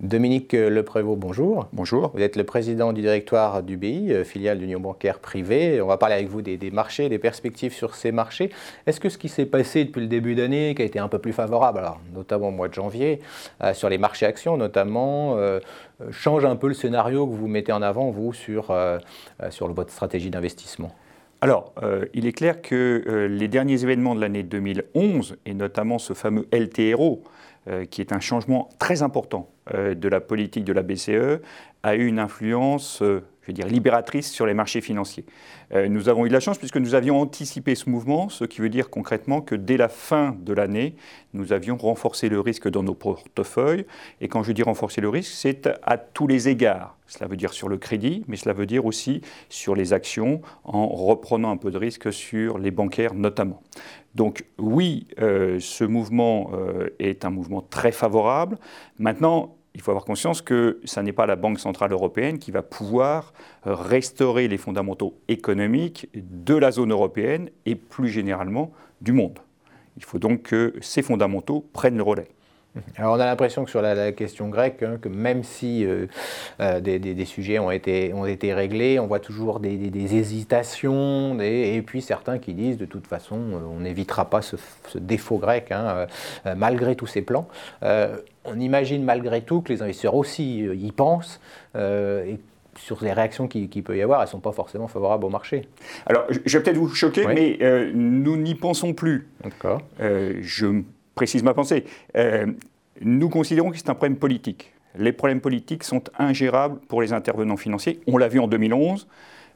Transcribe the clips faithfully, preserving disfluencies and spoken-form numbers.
Dominique Leprévost, bonjour. Bonjour. Vous êtes le président du directoire d'U B I, filiale d'Union bancaire privée. On va parler avec vous des, des marchés, des perspectives sur ces marchés. Est-ce que ce qui s'est passé depuis le début d'année, qui a été un peu plus favorable, alors, notamment au mois de janvier, euh, sur les marchés actions notamment, euh, change un peu le scénario que vous mettez en avant, vous, sur, euh, sur votre stratégie d'investissement ? Alors, euh, il est clair que euh, les derniers événements de l'année deux mille onze, et notamment ce fameux L T R O, euh, qui est un changement très important euh, de la politique de la B C E, a eu une influence, euh, je veux dire, libératrice sur les marchés financiers. Euh, nous avons eu de la chance puisque nous avions anticipé ce mouvement, ce qui veut dire concrètement que dès la fin de l'année, nous avions renforcé le risque dans nos portefeuilles. Et quand je dis renforcer le risque, c'est à tous les égards. Cela veut dire sur le crédit, mais cela veut dire aussi sur les actions, en reprenant un peu de risque sur les bancaires notamment. Donc oui, euh, ce mouvement euh, est un mouvement très favorable. Maintenant, il faut avoir conscience que ce n'est pas la Banque centrale européenne qui va pouvoir restaurer les fondamentaux économiques de la zone européenne et plus généralement du monde. Il faut donc que ces fondamentaux prennent le relais. Alors on a l'impression que sur la, la question grecque, hein, que même si euh, euh, des, des, des sujets ont été, ont été réglés, on voit toujours des, des, des hésitations, des, et puis certains qui disent de toute façon on n'évitera pas ce, ce défaut grec, hein, euh, malgré tous ces plans. Euh, on imagine malgré tout que les investisseurs aussi euh, y pensent, euh, et sur les réactions qu'il qui peut y avoir, elles ne sont pas forcément favorables au marché. Alors je vais peut-être vous choquer, oui. mais euh, nous n'y pensons plus. D'accord. Euh, je précise ma pensée. Euh, nous considérons que c'est un problème politique. Les problèmes politiques sont ingérables pour les intervenants financiers. On l'a vu en deux mille onze.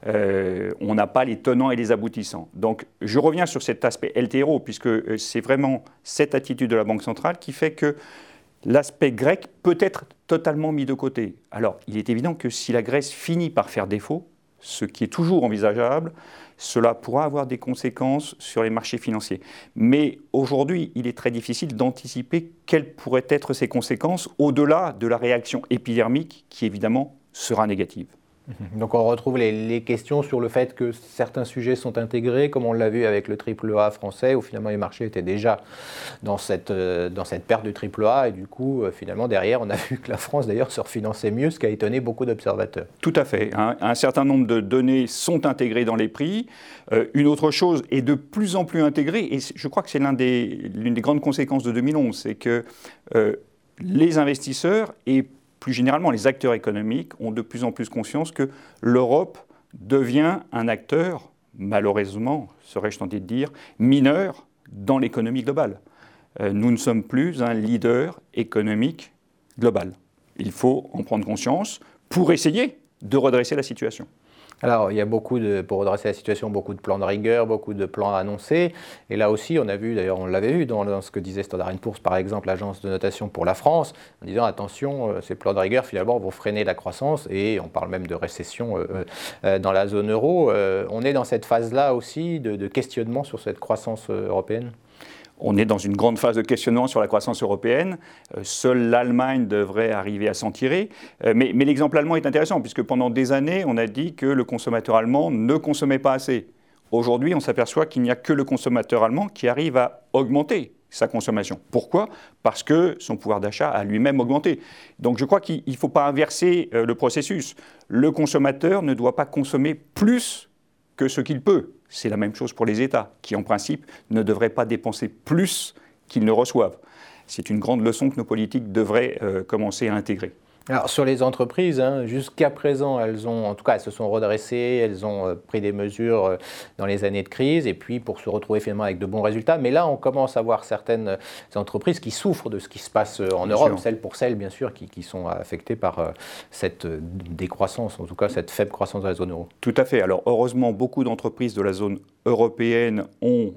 Euh, on n'a pas les tenants et les aboutissants. Donc, je reviens sur cet aspect L T R O, puisque c'est vraiment cette attitude de la Banque centrale qui fait que l'aspect grec peut être totalement mis de côté. Alors, il est évident que si la Grèce finit par faire défaut, ce qui est toujours envisageable, cela pourra avoir des conséquences sur les marchés financiers. Mais aujourd'hui, il est très difficile d'anticiper quelles pourraient être ces conséquences au-delà de la réaction épidermique qui, évidemment, sera négative. Donc on retrouve les, les questions sur le fait que certains sujets sont intégrés, comme on l'a vu avec le triple A français, où finalement les marchés étaient déjà dans cette, euh, dans cette perte du triple A, et du coup, euh, finalement, derrière, on a vu que la France, d'ailleurs, se refinançait mieux, ce qui a étonné beaucoup d'observateurs. Tout à fait. Un, un certain nombre de données sont intégrées dans les prix. Euh, une autre chose est de plus en plus intégrée, et je crois que c'est l'un des, l'une des grandes conséquences de deux mille onze, c'est que euh, les investisseurs et plus généralement, les acteurs économiques ont de plus en plus conscience que l'Europe devient un acteur, malheureusement, serais-je tenté de dire, mineur dans l'économie globale. Euh, nous ne sommes plus un leader économique global. Il faut en prendre conscience pour essayer de redresser la situation. Alors, il y a beaucoup de, pour redresser la situation, beaucoup de plans de rigueur, beaucoup de plans annoncés. Et là aussi, on a vu, d'ailleurs, on l'avait vu dans, dans ce que disait Standard and Poor's, par exemple, l'agence de notation pour la France, en disant, attention, euh, ces plans de rigueur, finalement, vont freiner la croissance. Et on parle même de récession euh, euh, dans la zone euro. Euh, on est dans cette phase-là aussi de, de questionnement sur cette croissance euh, européenne ? On est dans une grande phase de questionnement sur la croissance européenne. Euh, seule l'Allemagne devrait arriver à s'en tirer. Euh, mais mais l'exemple allemand est intéressant, puisque pendant des années, on a dit que le consommateur allemand ne consommait pas assez. Aujourd'hui, on s'aperçoit qu'il n'y a que le consommateur allemand qui arrive à augmenter sa consommation. Pourquoi ? Parce que son pouvoir d'achat a lui-même augmenté. Donc je crois qu'il ne faut pas inverser euh, le processus. Le consommateur ne doit pas consommer plus que ce qu'il peut. C'est la même chose pour les États, qui en principe ne devraient pas dépenser plus qu'ils ne reçoivent. C'est une grande leçon que nos politiques devraient euh, commencer à intégrer. Alors sur les entreprises, hein, jusqu'à présent, elles ont, en tout cas, elles se sont redressées, elles ont euh, pris des mesures euh, dans les années de crise, et puis pour se retrouver finalement avec de bons résultats. Mais là, on commence à voir certaines entreprises qui souffrent de ce qui se passe en bien Europe, sûr. Celles pour celles, bien sûr, qui, qui sont affectées par euh, cette décroissance, en tout cas cette faible croissance de la zone euro. Tout à fait. Alors heureusement, beaucoup d'entreprises de la zone européenne ont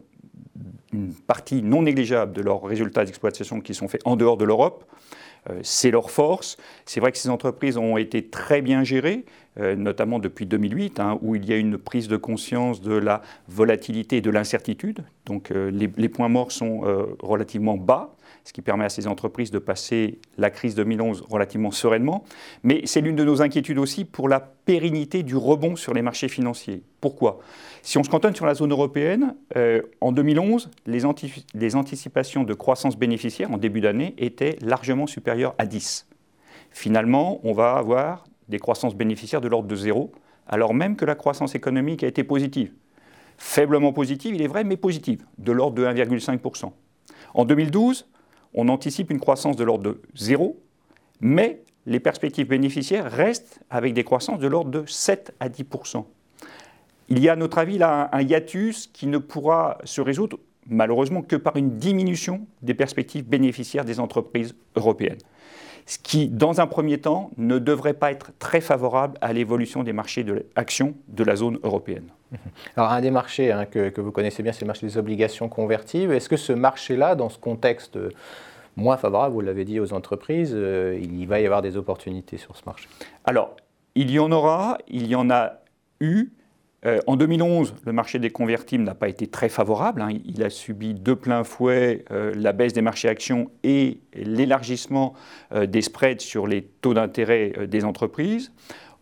une partie non négligeable de leurs résultats d'exploitation qui sont faits en dehors de l'Europe. Euh, c'est leur force. C'est vrai que ces entreprises ont été très bien gérées, euh, notamment depuis deux mille huit, hein, où il y a une prise de conscience de la volatilité et de l'incertitude. Donc euh, les, les points morts sont euh, relativement bas, ce qui permet à ces entreprises de passer la crise deux mille onze relativement sereinement. Mais c'est l'une de nos inquiétudes aussi pour la pérennité du rebond sur les marchés financiers. Pourquoi ? Si on se cantonne sur la zone européenne, euh, en deux mille onze, les, anti- les anticipations de croissance bénéficiaire en début d'année étaient largement supérieures à dix. finalement, on va avoir des croissances bénéficiaires de l'ordre de zéro, alors même que la croissance économique a été positive. Faiblement positive, il est vrai, mais positive, de l'ordre de un virgule cinq pour cent. En deux mille douze, on anticipe une croissance de l'ordre de zéro, mais les perspectives bénéficiaires restent avec des croissances de l'ordre de sept à dix pour cent. Il y a, à notre avis, là, un hiatus qui ne pourra se résoudre, malheureusement, que par une diminution des perspectives bénéficiaires des entreprises européennes. Ce qui, dans un premier temps, ne devrait pas être très favorable à l'évolution des marchés de l'action de la zone européenne. Alors, un des marchés hein, que, que vous connaissez bien, c'est le marché des obligations convertibles. Est-ce que ce marché-là, dans ce contexte moins favorable, vous l'avez dit, aux entreprises, euh, il va y avoir des opportunités sur ce marché? Alors, il y en aura, il y en a eu. Euh, en deux mille onze, le marché des convertibles n'a pas été très favorable. Hein. Il a subi de plein fouet euh, la baisse des marchés actions et l'élargissement euh, des spreads sur les taux d'intérêt euh, des entreprises.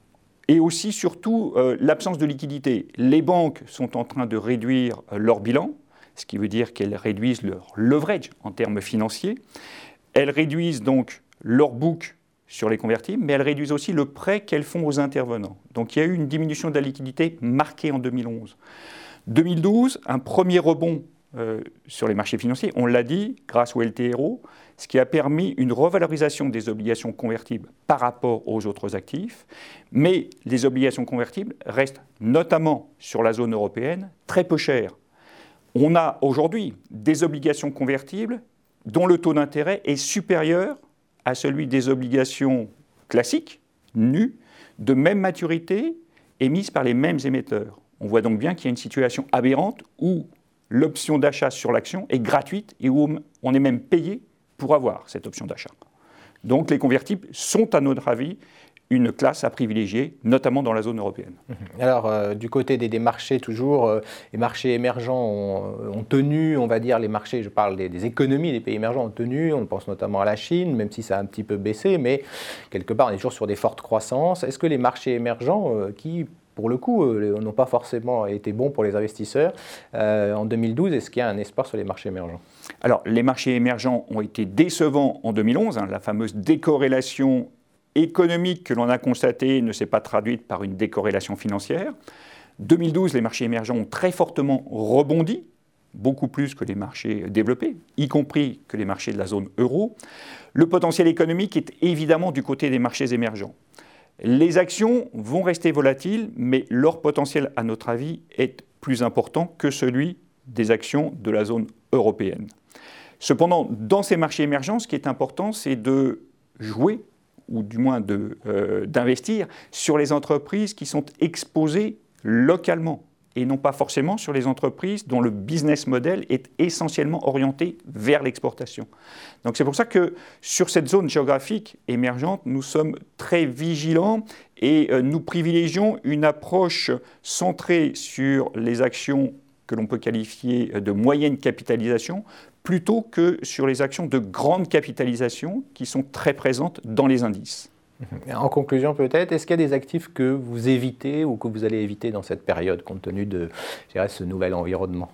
Et aussi, surtout, euh, l'absence de liquidité. Les banques sont en train de réduire euh, leur bilan, ce qui veut dire qu'elles réduisent leur leverage en termes financiers. Elles réduisent donc leur book sur les convertibles, mais elles réduisent aussi le prêt qu'elles font aux intervenants. Donc il y a eu une diminution de la liquidité marquée en deux mille onze. deux mille douze, un premier rebond euh, sur les marchés financiers, on l'a dit, grâce au L T R O, ce qui a permis une revalorisation des obligations convertibles par rapport aux autres actifs, mais les obligations convertibles restent notamment sur la zone européenne très peu chères. On a aujourd'hui des obligations convertibles dont le taux d'intérêt est supérieur à celui des obligations classiques, nues, de même maturité, émises par les mêmes émetteurs. On voit donc bien qu'il y a une situation aberrante où l'option d'achat sur l'action est gratuite et où on est même payé pour avoir cette option d'achat. Donc les convertibles sont, à notre avis, une classe à privilégier, notamment dans la zone européenne. Alors, euh, du côté des, des marchés, toujours, euh, les marchés émergents ont, ont tenu, on va dire, les marchés, je parle des, des économies des pays émergents ont tenu, on pense notamment à la Chine, même si ça a un petit peu baissé, mais quelque part, on est toujours sur des fortes croissances. Est-ce que les marchés émergents, euh, qui, pour le coup, euh, n'ont pas forcément été bons pour les investisseurs, euh, en deux mille douze, est-ce qu'il y a un espoir sur les marchés émergents? Alors, les marchés émergents ont été décevants en deux mille onze, hein, la fameuse décorrélation économique que l'on a constatée ne s'est pas traduite par une décorrélation financière. deux mille douze, les marchés émergents ont très fortement rebondi, beaucoup plus que les marchés développés, y compris que les marchés de la zone euro. Le potentiel économique est évidemment du côté des marchés émergents. Les actions vont rester volatiles, mais leur potentiel, à notre avis, est plus important que celui des actions de la zone européenne. Cependant, dans ces marchés émergents, ce qui est important, c'est de jouer ou du moins de, euh, d'investir sur les entreprises qui sont exposées localement et non pas forcément sur les entreprises dont le business model est essentiellement orienté vers l'exportation. Donc c'est pour ça que sur cette zone géographique émergente, nous sommes très vigilants et euh, nous privilégions une approche centrée sur les actions que l'on peut qualifier de moyenne capitalisation, plutôt que sur les actions de grande capitalisation qui sont très présentes dans les indices. En conclusion peut-être, est-ce qu'il y a des actifs que vous évitez ou que vous allez éviter dans cette période, compte tenu de, je dirais, ce nouvel environnement?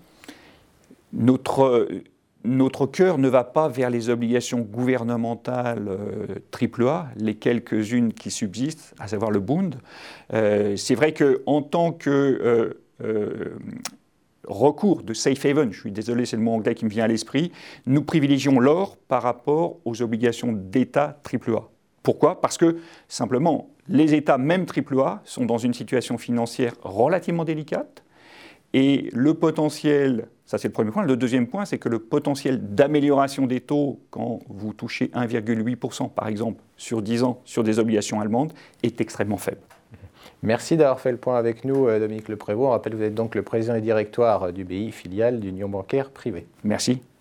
Notre, notre cœur ne va pas vers les obligations gouvernementales euh, triple A, les quelques-unes qui subsistent, à savoir le Bund. Euh, c'est vrai qu'en tant que euh, euh, recours de safe haven, je suis désolé, c'est le mot anglais qui me vient à l'esprit, nous privilégions l'or par rapport aux obligations d'État triple A. Pourquoi? Parce que, simplement, les États, même triple A, sont dans une situation financière relativement délicate et le potentiel, ça c'est le premier point, le deuxième point, c'est que le potentiel d'amélioration des taux, quand vous touchez un virgule huit pour cent par exemple sur dix ans sur des obligations allemandes, est extrêmement faible. Merci d'avoir fait le point avec nous, Dominique Le Prévost. On rappelle que vous êtes donc le président et directoire du B I, filiale d'Union bancaire privée. Merci.